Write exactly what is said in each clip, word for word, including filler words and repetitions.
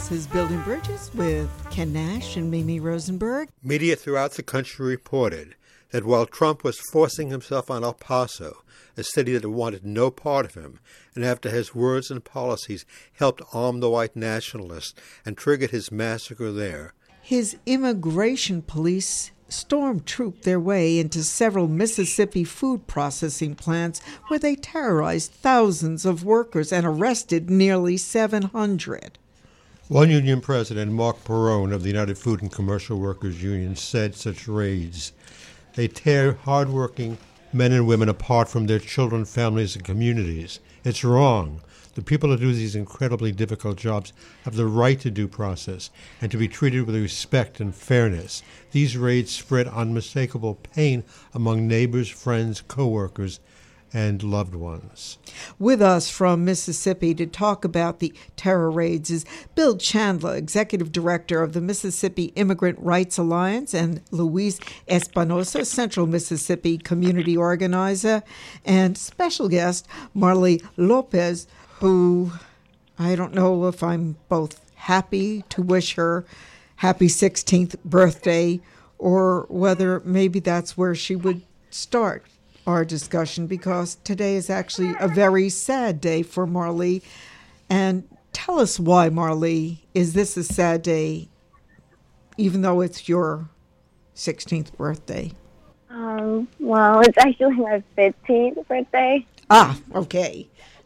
This is Building Bridges with Ken Nash and Mimi Rosenberg. Media throughout the country reported that while Trump was forcing himself on El Paso, a city that wanted no part of him, and after his words and policies helped arm the white nationalists and triggered his massacre there, his immigration police stormtrooped their way into several Mississippi food processing plants where they terrorized thousands of workers and arrested nearly seven hundred. One union president, Mark Perrone of the United Food and Commercial Workers Union, said such raids, they tear hardworking men and women apart from their children, families, and communities. It's wrong. The people who do these incredibly difficult jobs have the right to due process and to be treated with respect and fairness. These raids spread unmistakable pain among neighbors, friends, co-workers, and loved ones. With us from Mississippi to talk about the terror raids is Bill Chandler, Executive Director of the Mississippi Immigrant Rights Alliance, and Luis Espinosa, Central Mississippi Community Organizer, and special guest Marley Lopez, who I don't know if I'm both happy to wish her happy sixteenth birthday or whether maybe that's where she would start our discussion, because today is actually a very sad day for Marley. And tell us why, Marley, is this a sad day, even though it's your sixteenth birthday? Um, well, it's actually my fifteenth birthday. Ah, okay.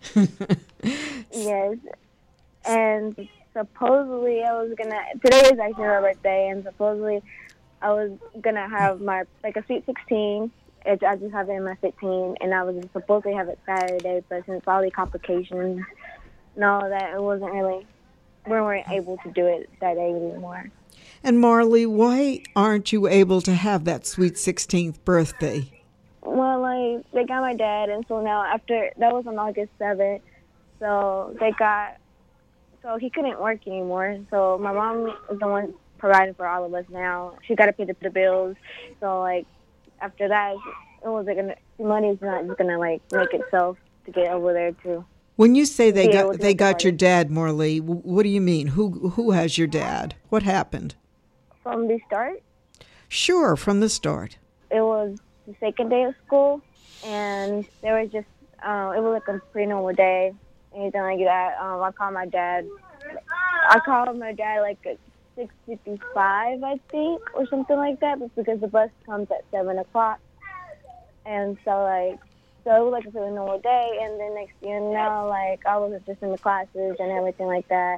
Yes. And supposedly I was going to, today is actually my birthday, and supposedly I was going to have my, like a sweet sixteen. It's, I just have it in my fifteen, and I was supposed to have it Saturday, but since all the complications and all of that, it wasn't really, we weren't able to do it that day anymore. And Marley, why aren't you able to have that sweet sixteenth birthday? Well, like, they got my dad, and so now after, that was on August seventh, so they got, so he couldn't work anymore, so my mom is the one providing for all of us now. She got to pay the, the bills, so, like, after that, it wasn't gonna. Money's not just gonna like make itself to get over there too. When you say they got they got your dad, Marley, what do you mean? Who who has your dad? What happened? From the start? Sure, from the start. It was the second day of school, and there was just uh, it was like a pretty normal day, anything like that. Um, I called my dad. I called my dad like a six fifty-five, I think, or something like that, but because the bus comes at seven o'clock. And so, like, so it was like a really normal day, and then next thing you know, like, I was just in the classes and everything like that.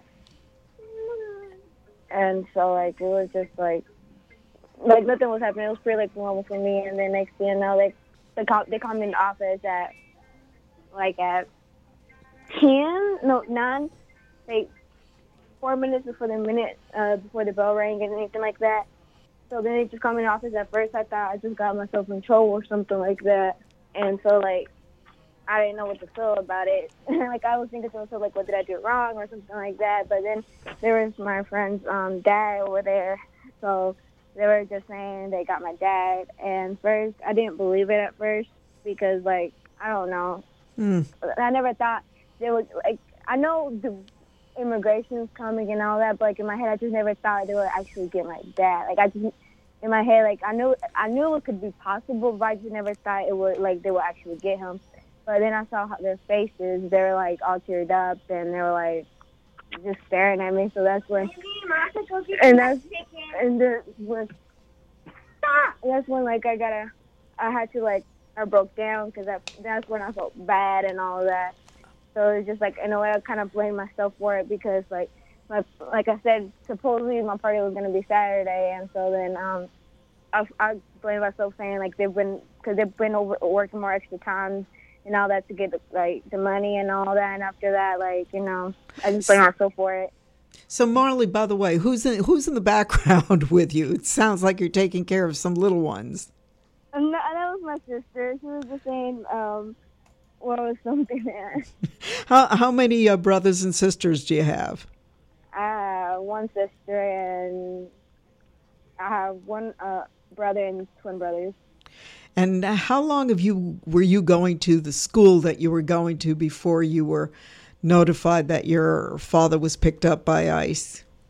And so, like, it was just, like, like, nothing was happening. It was pretty, like, normal for me, and then next thing you know, like, they call, they called me in the office at, like, at ten, no, nine, like, four minutes before the minute, uh, before the bell rang and anything like that. So then they just called me in the office. At first I thought I just got myself in trouble or something like that. And so, like, I didn't know what to feel about it. Like, I was thinking to myself, like, what did I do wrong or something like that. But then there was my friend's um, dad over there. So they were just saying they got my dad. And first, I didn't believe it at first because, like, I don't know. Mm. I never thought they would, like, I know the immigration's coming and all that, but like in my head, I just never thought they would actually get my dad. Like I just, in my head, like I knew, I knew it could be possible, but I just never thought it would, like they would actually get him. But then I saw how their faces; they were like all teared up, and they were like just staring at me. So that's when, and that's, and then when, that's when like I gotta, I had to like, I broke down because that, that's when I felt bad and all of that. So it's just like, in a way, I kind of blame myself for it because, like, my, like I said, supposedly my party was going to be Saturday, and so then um, I, I blame myself saying, like, they've been, because they've been over working more extra time and all that to get, like, the money and all that, and after that, like, you know, I just blame myself for it. So, Marley, by the way, who's in, who's in the background with you? It sounds like you're taking care of some little ones. Um, no, that was my sister. She was just saying, um, what was something there? How how many uh, brothers and sisters do you have? I have one sister, and I have one uh, brother and twin brothers. And how long have you were you going to the school that you were going to before you were notified that your father was picked up by ICE?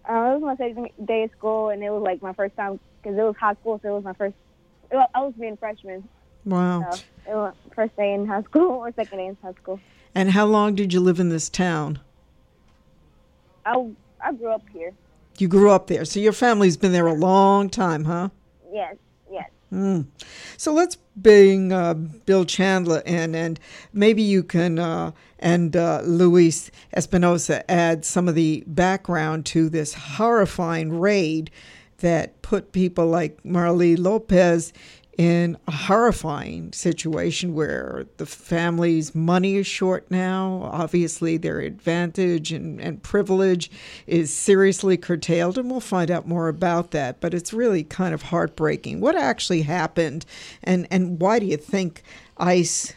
Uh, it was my second day of school, and it was like my first time because it was high school, so it was my first. It was, I was being a freshman. Wow. So it was first day in high school or second day in high school. And how long did you live in this town? I, I grew up here. You grew up there, so your family's been there a long time, huh? Yes, yes. Mm. So let's bring uh, Bill Chandler in, and maybe you can, uh, and uh, Luis Espinosa, add some of the background to this horrifying raid that put people like Marley Lopez in a horrifying situation where the family's money is short now. Obviously, their advantage and, and privilege is seriously curtailed, and we'll find out more about that. But it's really kind of heartbreaking. What actually happened, and, and why do you think ICE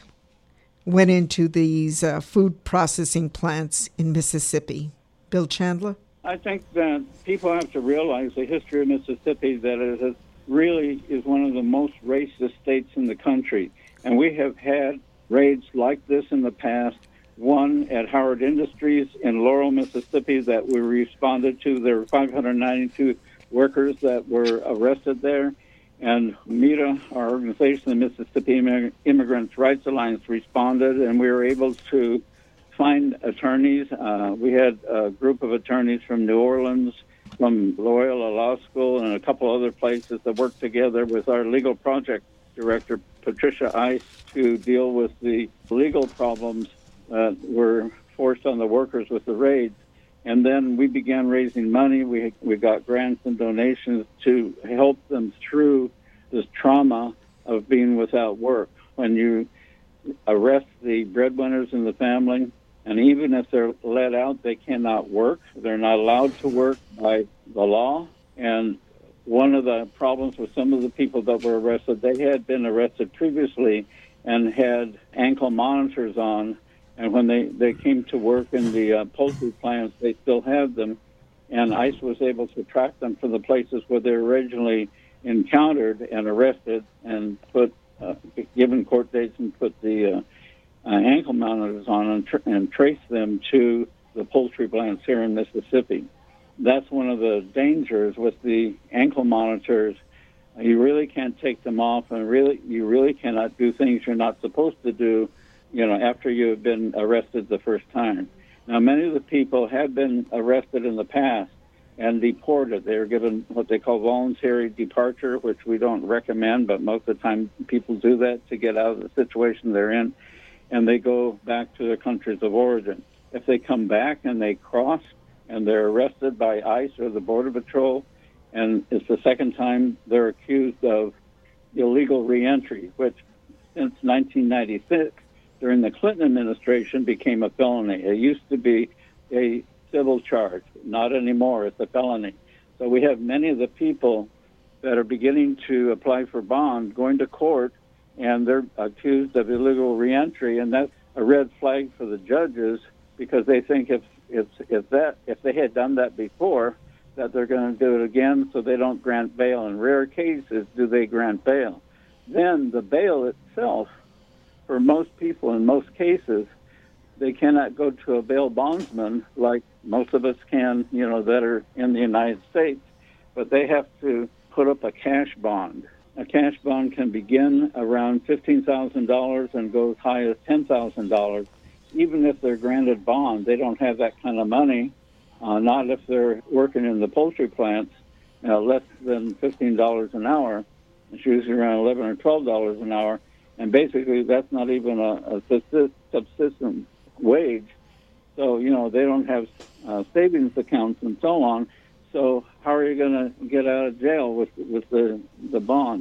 went into these uh, food processing plants in Mississippi? Bill Chandler? I think that people have to realize the history of Mississippi, that it has really is one of the most racist states in the country. And we have had raids like this in the past. One at Howard Industries in Laurel, Mississippi, that we responded to. There were five hundred ninety-two workers that were arrested there. And MITA, our organization, the Mississippi Immigrants' Rights Alliance, responded, and we were able to find attorneys. Uh, we had a group of attorneys from New Orleans, from Loyola Law School, and a couple other places that worked together with our legal project director, Patricia Ice, to deal with the legal problems that were forced on the workers with the raids. And then we began raising money. We we got grants and donations to help them through this trauma of being without work. When you arrest the breadwinners in the family, and even if they're let out, they cannot work. They're not allowed to work by the law. And one of the problems with some of the people that were arrested, they had been arrested previously and had ankle monitors on. And when they, they came to work in the uh, poultry plants, they still had them. And ICE was able to track them from the places where they were originally encountered and arrested and put, uh, given court dates and put the uh, Uh, ankle monitors on and, tr- and trace them to the poultry plants here in Mississippi. That's one of the dangers with the ankle monitors. You really can't take them off, and really, you really cannot do things you're not supposed to do, you know, after you have been arrested the first time. Now, many of the people have been arrested in the past and deported. They were given what they call voluntary departure, which we don't recommend, but most of the time people do that to get out of the situation they're in, and they go back to their countries of origin. If they come back and they cross and they're arrested by ICE or the Border Patrol, and it's the second time they're accused of illegal reentry, which since nineteen ninety-six, during the Clinton administration, became a felony. It used to be a civil charge. Not anymore. It's a felony. So we have many of the people that are beginning to apply for bond going to court, and they're accused of illegal reentry, and that's a red flag for the judges, because they think if if if that if they had done that before, that they're going to do it again, so they don't grant bail. In rare cases, do they grant bail? Then the bail itself, for most people in most cases, they cannot go to a bail bondsman like most of us can, you know, that are in the United States, but they have to put up a cash bond. A cash bond can begin around fifteen thousand dollars and go as high as ten thousand dollars. Even if they're granted bond, they don't have that kind of money, uh, not if they're working in the poultry plants, uh, less than fifteen dollars an hour. It's usually around eleven or twelve dollars an hour, and basically that's not even a, a subsistence wage. So, you know, they don't have uh, savings accounts and so on. So how are you going to get out of jail with with the, the bond?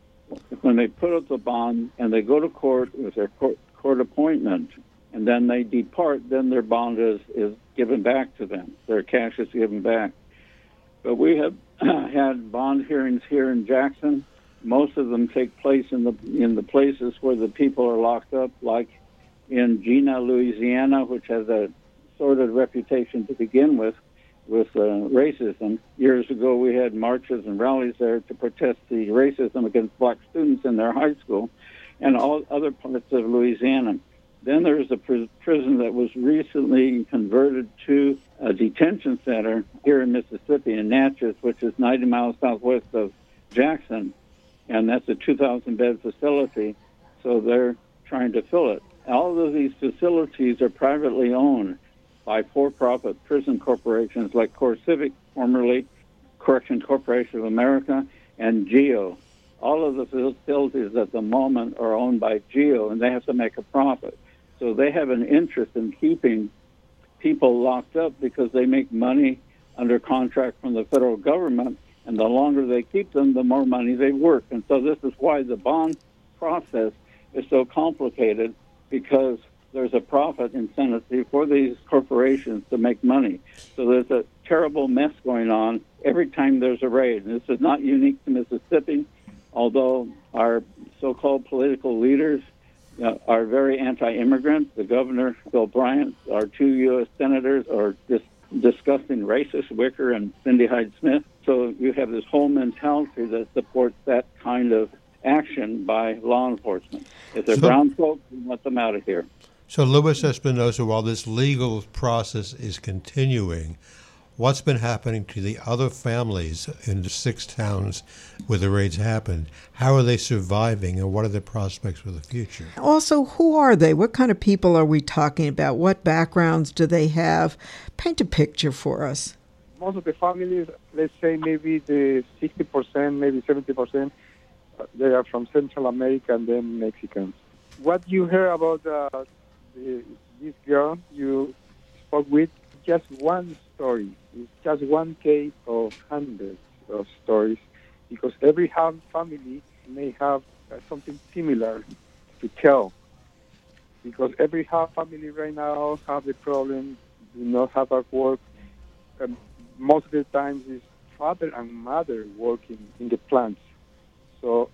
When they put up the bond and they go to court with their court, court appointment, and then they depart, then their bond is, is given back to them. Their cash is given back. But we have had bond hearings here in Jackson. Most of them take place in the in the places where the people are locked up, like in Jena, Louisiana, which has a sordid reputation to begin with, with uh, racism. Years ago, we had marches and rallies there to protest the racism against black students in their high school and all other parts of Louisiana. Then there's a pr- prison that was recently converted to a detention center here in Mississippi in Natchez, which is ninety miles southwest of Jackson, and that's a two thousand bed facility, so they're trying to fill it. All of these facilities are privately owned by for-profit prison corporations like CoreCivic, formerly Correction Corporation of America, and GEO. All of the facilities at the moment are owned by GEO, and they have to make a profit. So they have an interest in keeping people locked up because they make money under contract from the federal government, and the longer they keep them, the more money they work. And so this is why the bond process is so complicated, because there's a profit incentive for these corporations to make money. So there's a terrible mess going on every time there's a raid. And this is not unique to Mississippi, although our so-called political leaders uh, are very anti-immigrant. The governor, Bill Bryant, our two U S senators are just disgusting racist, Wicker and Cindy Hyde-Smith. So you have this whole mentality that supports that kind of action by law enforcement. If they're So- brown folks, we let them out of here. So, Luis Espinosa, while this legal process is continuing, what's been happening to the other families in the six towns where the raids happened? How are they surviving, and what are their prospects for the future? Also, who are they? What kind of people are we talking about? What backgrounds do they have? Paint a picture for us. Most of the families, let's say maybe the sixty percent, maybe seventy percent, uh, they are from Central America and then Mexicans. What you hear about uh, the, this girl you spoke with, just one story. It's just one case of hundreds of stories, because every ham- family may have uh, something similar to tell. Because every ha- family right now have the problem, do not have at work. Um, most of the times it's father and mother working in the plants. So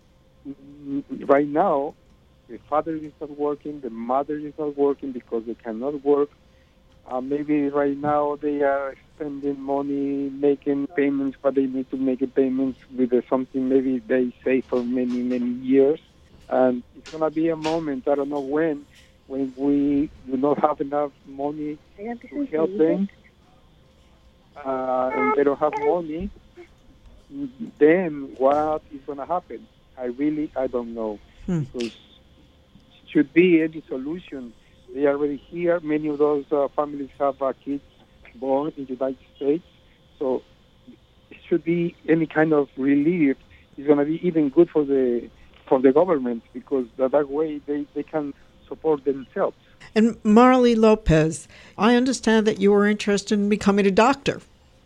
mm, right now, the father is not working, the mother is not working because they cannot work. Uh, maybe right now they are spending money, making payments, but they need to make a payments with uh, something maybe they save for many, many years. And it's going to be a moment, I don't know when, when we do not have enough money to help them, uh, and they don't have money, then what is going to happen? I really, I don't know. Hmm. Because should be any solution. They are already here. Many of those uh, families have uh, kids born in the United States. So it should be any kind of relief. It's going to be even good for the for the government, because that, that way they, they can support themselves. And Marley Lopez, I understand that you are interested in becoming a doctor.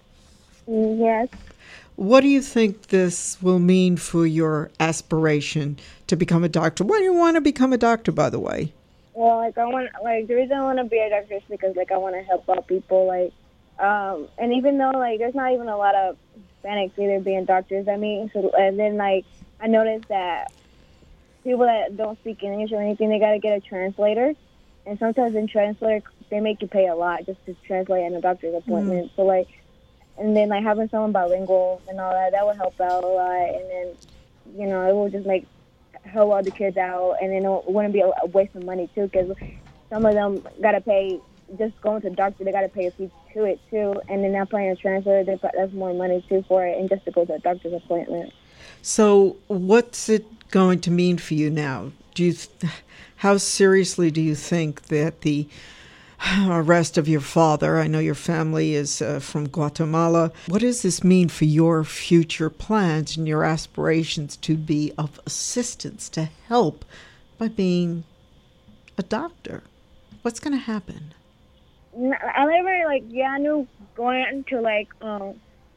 Yes. What do you think this will mean for your aspiration to become a doctor? Why do you want to become a doctor, by the way? Well, like I want, like the reason I want to be a doctor is because like I want to help out people, like, um, and even though like there's not even a lot of Hispanics either being doctors, I mean, so and then like I noticed that people that don't speak English or anything, they got to get a translator, and sometimes in translator they make you pay a lot just to translate in a doctor's appointment. Mm. So like, and then like having someone bilingual and all that, that would help out a lot, and then you know it will just make help all the kids out, and then it wouldn't be a, a waste of money too, because some of them got to pay just going to the doctor, they got to pay a fee to it too, and then not paying a translator, they, that's more money too for it, and just to go to a doctor's appointment. So what's it going to mean for you now? Do you, th- how seriously do you think that the arrest of your father, I know your family is uh, from Guatemala, what does this mean for your future plans and your aspirations to be of assistance, to help by being a doctor? What's going to happen? I never, like, yeah, I knew going to, like, um,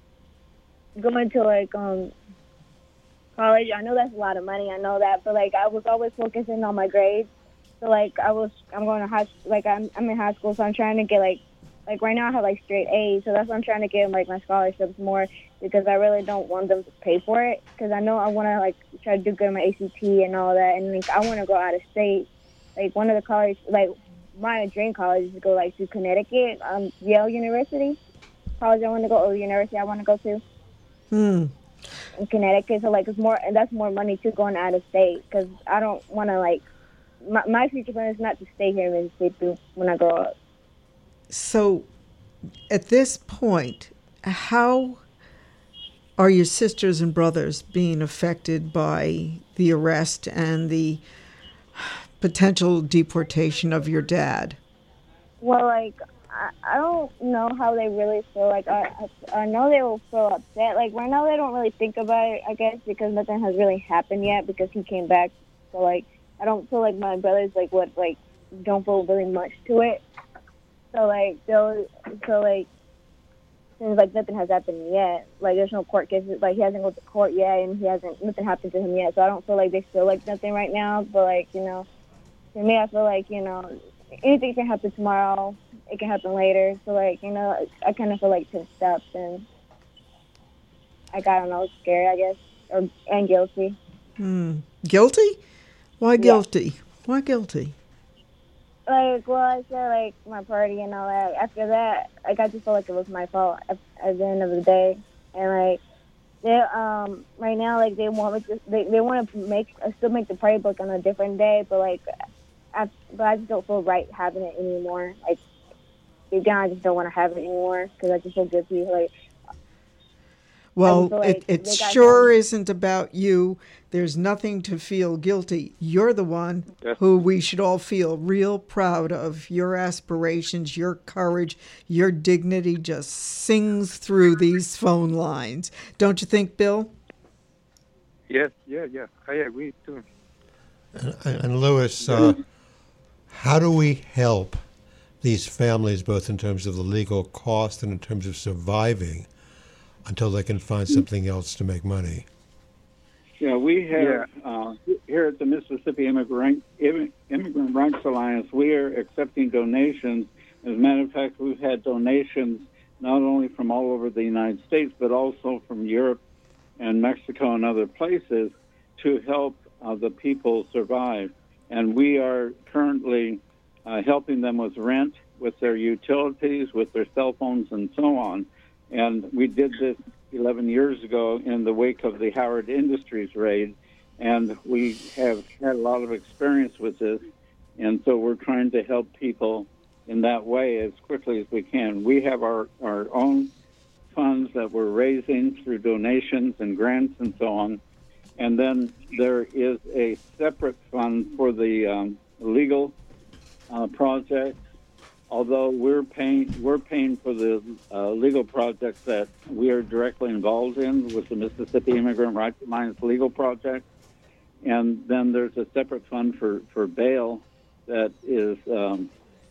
going to, like, um, college, I know that's a lot of money, I know that, but, like, I was always focusing on my grades. So, like, I was, I'm going to high, like, I'm, I'm in high school, so I'm trying to get, like, like, right now I have, like, straight A's, so that's why I'm trying to get, like, my scholarships more, because I really don't want them to pay for it, because I know I want to, like, try to do good in my A C T and all that, and, like, I want to go out of state. Like, one of the college, like, my dream college is to go, like, to Connecticut, um, Yale University, college I want to go, or university I want to go to. Hmm. In Connecticut, so, like, it's more, and that's more money, too, going out of state, because I don't want to, like, My, my future plan is not to stay here in Mississippi when I grow up. So at this point, how are your sisters and brothers being affected by the arrest and the potential deportation of your dad? Well, like, I, I don't know how they really feel. Like, I, I I know they will feel upset. Like, right now they don't really think about it, I guess, because nothing has really happened yet because he came back. So, like, I don't feel like my brothers, like, what, like, don't feel really much to it. So, like, they'll, so, like, since, like, nothing has happened yet, like, there's no court cases, like, he hasn't gone to court yet, and he hasn't, nothing happened to him yet. So I don't feel like they feel like nothing right now. But, like, you know, to me, I feel like, you know, anything can happen tomorrow. It can happen later. So, like, you know, I kind of feel like tensed up, and I got, I don't know, scared, I guess, or and guilty. Hmm. Guilty? Why guilty? Yeah. Why guilty? Like, well, I said, like, my party and all that. After that, like, I just felt like it was my fault at, at the end of the day. And, like, they, um, right now, like, they want me to, they, they want to make, uh, still make the party book on a different day, but, like, I, but I just don't feel right having it anymore. Like, deep down, I just don't want to have it anymore because I just feel guilty. Like, well, like it, it sure them. isn't about you. There's nothing to feel guilty. You're the one yes. who we should all feel real proud of. Your aspirations, your courage, your dignity just sings through these phone lines. Don't you think, Bill? Yes, yeah, yeah. I agree, too. And, and Louis, uh, how do we help these families, both in terms of the legal cost and in terms of surviving, until they can find something else to make money? Yeah, we have, yeah. Uh, here at the Mississippi Immigrant, Immigrant Rights Alliance, we are accepting donations. As a matter of fact, we've had donations not only from all over the United States, but also from Europe and Mexico and other places to help uh, the people survive. And we are currently uh, helping them with rent, with their utilities, with their cell phones, and so on. And we did this eleven years ago in the wake of the Howard Industries raid, and we have had a lot of experience with this, and so we're trying to help people in that way as quickly as we can. We have our, our own funds that we're raising through donations and grants and so on, and then there is a separate fund for the um, legal uh, project. Although we're paying, we're paying for the uh, legal projects that we are directly involved in with the Mississippi Immigrant Rights Alliance legal project, and then there's a separate fund for, for bail that is um,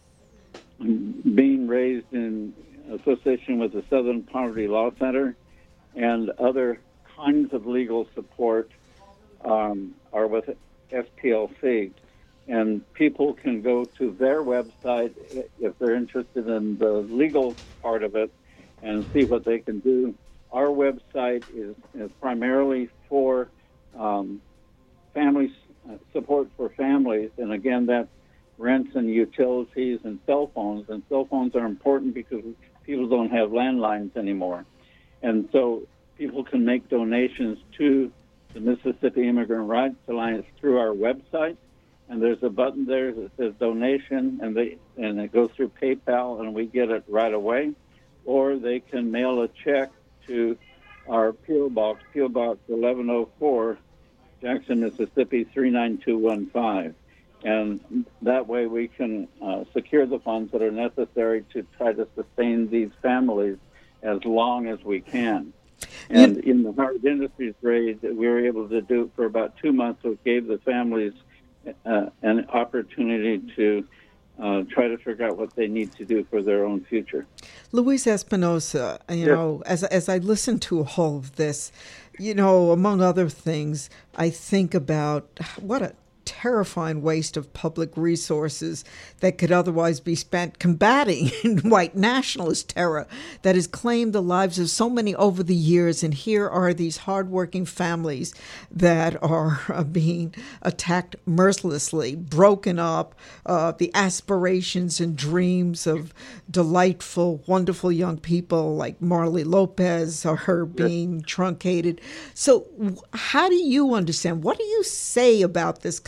being raised in association with the Southern Poverty Law Center, and other kinds of legal support um, are with S P L C. And people can go to their website if they're interested in the legal part of it and see what they can do. Our website is, is primarily for um, families, uh, support for families. And again, that's rents and utilities and cell phones. And cell phones are important because people don't have landlines anymore. And so people can make donations to the Mississippi Immigrant Rights Alliance through our website. And there's a button there that says donation, and they and it goes through PayPal, and we get it right away. Or they can mail a check to our P O Box, P O Box eleven oh four, Jackson, Mississippi three nine two one five. And that way we can uh, secure the funds that are necessary to try to sustain these families as long as we can. And yep. in the Howard Industries raid, we were able to do it for about two months, which gave the families Uh, an opportunity to uh, try to figure out what they need to do for their own future. Luis Espinosa, you yes. know, as as I listen to all of this, you know, among other things, I think about what a terrifying waste of public resources that could otherwise be spent combating white nationalist terror that has claimed the lives of so many over the years. And here are these hardworking families that are uh, being attacked mercilessly, broken up, uh, the aspirations and dreams of delightful, wonderful young people like Marley Lopez are being truncated. So how do you understand? What do you say about this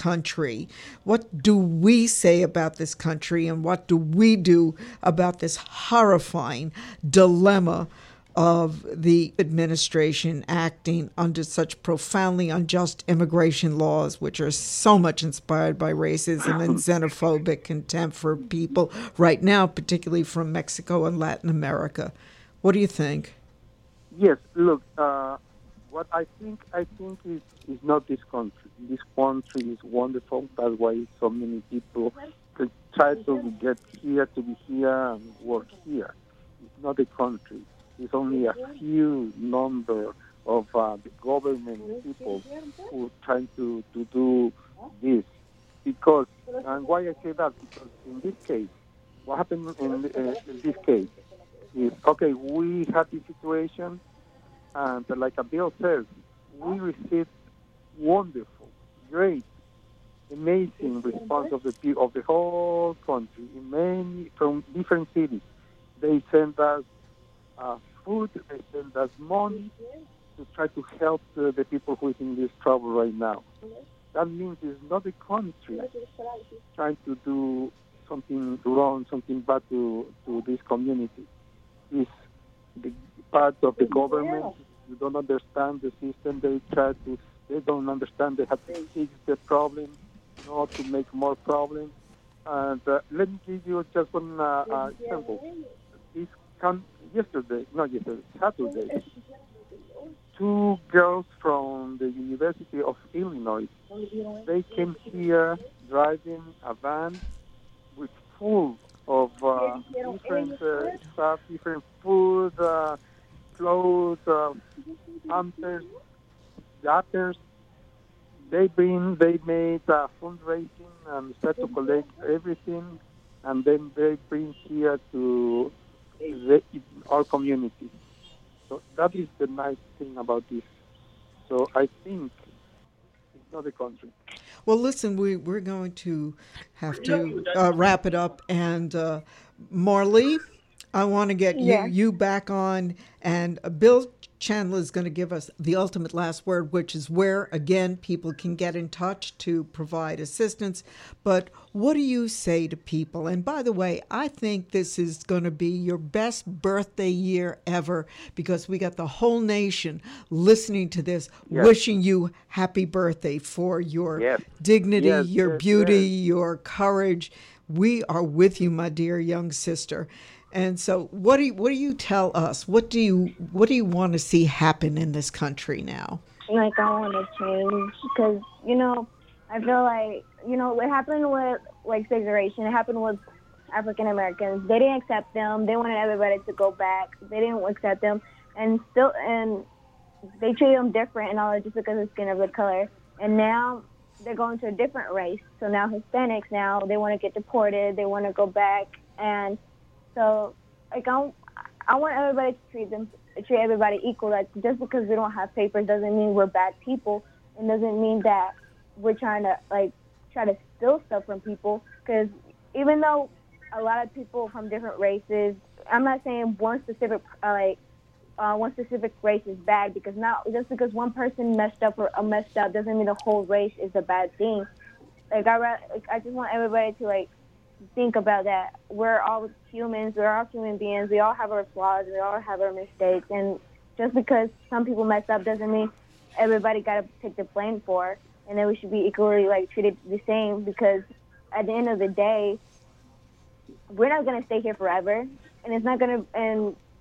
country? What do we say about this country, and what do we do about this horrifying dilemma of the administration acting under such profoundly unjust immigration laws, which are so much inspired by racism and xenophobic contempt for people right now, particularly from Mexico and Latin America? What do you think? Yes, look, uh, what I think I think is, is not this country. This country is wonderful. That's why so many people could try to get here, to be here, and work here. It's not a country. It's only a few number of uh, the government people who are trying to, to do this. Because, and why I say that? Because in this case, what happened in, uh, in this case is, okay, we had this situation, and like a bill says, we received wonderful, great, amazing response of the pe- of the whole country, in many, from different cities. They sent us Uh, food, they send us money to try to help uh, the people who is in this trouble right now. That means it's not the country trying to do something wrong, something bad to, to this community. It's the part of the government. You don't understand the system. They try to, they don't understand. They have to fix the problem, not to make more problems. And uh, let me give you just one uh, uh, example. This come yesterday, not yesterday, Saturday, two girls from the University of Illinois, they came here driving a van with full of uh, different uh, stuff, different food, uh, clothes, uh, hampers, diapers. They bring, they made uh, fundraising and start to collect everything, and then they bring here to The, our community. So that is the nice thing about this. So I think it's not a country. Well, listen, we, we're going to have to uh, wrap it up. And uh, Marlee, I want to get Yeah. you, you back on. And uh, Bill Chandler is going to give us the ultimate last word, which is where, again, people can get in touch to provide assistance. But what do you say to people? And by the way, I think this is going to be your best birthday year ever, because we got the whole nation listening to this, Yes. wishing you happy birthday for your Yes. dignity, Yes, your yes, beauty, yes. your courage. We are with you, my dear young sister. And so what do you, what do you tell us? What do you what do you want to see happen in this country now? Like, I want to change because, you know, I feel like, you know, what happened with, like, segregation, it happened with African Americans. They didn't accept them. They wanted everybody to go back. They didn't accept them. And still, and they treated them different and all that just because of skin of the color. And now they're going to a different race. So now Hispanics, now they want to get deported. They want to go back. And so, like, I, I want everybody to treat them, treat everybody equal. Like, just because we don't have papers doesn't mean we're bad people. It doesn't mean that we're trying to, like, try to steal stuff from people. Because even though a lot of people from different races, I'm not saying one specific, uh, like, uh, one specific race is bad, because not just because one person messed up or uh, messed up doesn't mean the whole race is a bad thing. Like, I, like, I just want everybody to, like, think about that. We're all humans. We're all human beings. We all have our flaws. We all have our mistakes. And just because some people mess up doesn't mean everybody got to take the blame for it. And then we should be equally, like, treated the same, because at the end of the day, we're not going to stay here forever. And it's not going to, and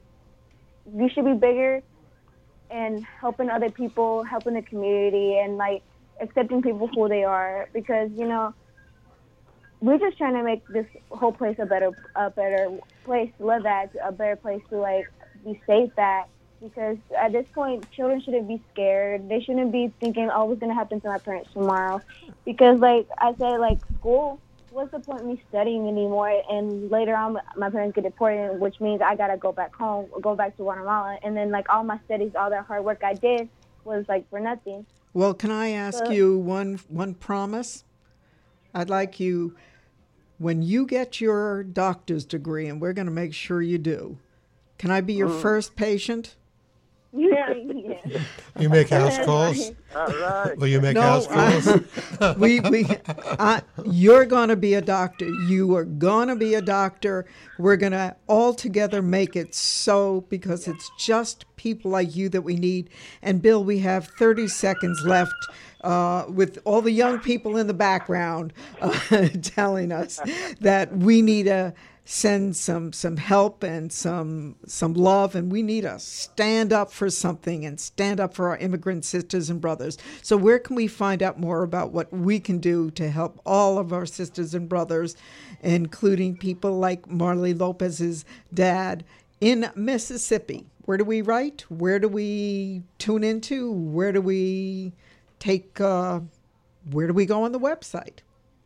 we should be bigger and helping other people, helping the community, and, like, accepting people who they are. Because, you know, we're just trying to make this whole place a better, a better place to live at, a better place to, like, be safe at. Because at this point, children shouldn't be scared. They shouldn't be thinking, oh, what's going to happen to my parents tomorrow? Because, like I said, like, school, what's the point of me studying anymore? And later on, my parents get deported, which means I got to go back home, go back to Guatemala. And then, like, all my studies, all that hard work I did was, like, for nothing. Well, can I ask So, you one one promise? I'd like you, when you get your doctor's degree, and we're going to make sure you do, can I be your Mm. first patient? Yeah, yeah. You make house calls? All right. Will you make No, house calls? I- we we I, you're going to be a doctor. You are going to be a doctor. We're going to all together make it so, because it's just people like you that we need. And Bill, we have thirty seconds left. Uh, with all the young people in the background uh, telling us that we need to send some some help and some some love, and we need to stand up for something and stand up for our immigrant sisters and brothers. So where can we find out more about what we can do to help all of our sisters and brothers, including people like Marley Lopez's dad in Mississippi? Where do we write? Where do we tune into? Where do we take, uh, where do we go on the website?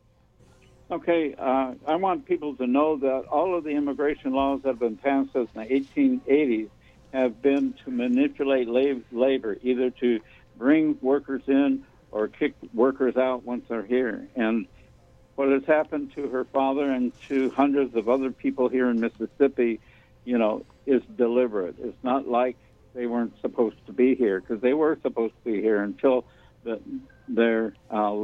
Okay, uh, I want people to know that all of the immigration laws that have been passed since the eighteen eighties have been to manipulate lab- labor, either to bring workers in or kick workers out once they're here. And what has happened to her father and to hundreds of other people here in Mississippi, you know, is deliberate. It's not like they weren't supposed to be here, because they were supposed to be here until the, their uh,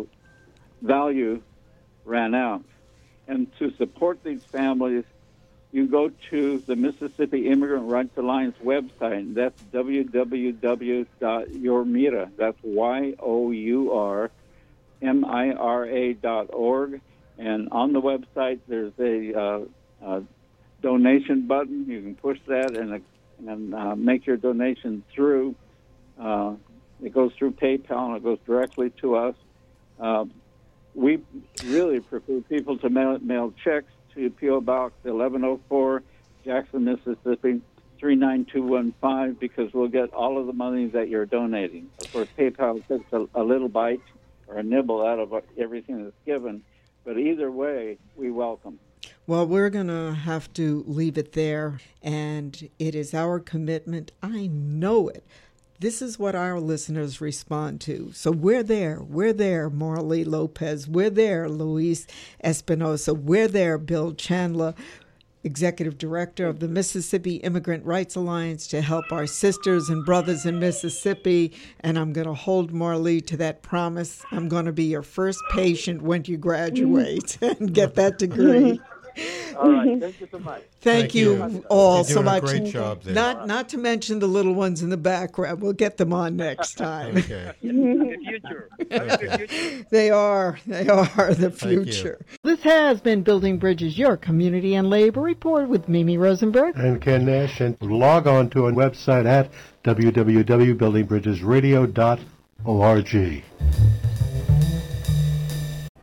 value ran out. And to support these families, you go to the Mississippi Immigrant Rights Alliance website. That's w w w dot your mira. That's Y O U R M I R A dot org. And on the website, there's a, uh, a donation button. You can push that and, and uh, make your donation through. Uh, it goes through PayPal, and it goes directly to us. Uh, we really prefer people to mail, mail checks to P O. Box eleven oh four, Jackson, Mississippi, three nine two one five, because we'll get all of the money that you're donating. Of course, PayPal takes a, a little bite or a nibble out of everything that's given, but either way, we welcome. Well, we're going to have to leave it there, and it is our commitment. I know it. This is what our listeners respond to. So we're there. We're there, Marley Lopez. We're there, Luis Espinosa. We're there, Bill Chandler, Executive Director of the Mississippi Immigrant Rights Alliance, to help our sisters and brothers in Mississippi. And I'm going to hold Marley to that promise. I'm going to be your first patient when you graduate and get that degree. All right. Thank you so much. Thank, Thank you, you. all You're so doing a much. great job there. Not not to mention the little ones in the background. We'll get them on next time. Okay. The future. The future. They are. They are the Thank you. future. This has been Building Bridges, your community and labor report with Mimi Rosenberg. And Ken Nash, and log on to our website at w w w dot building bridges radio dot org.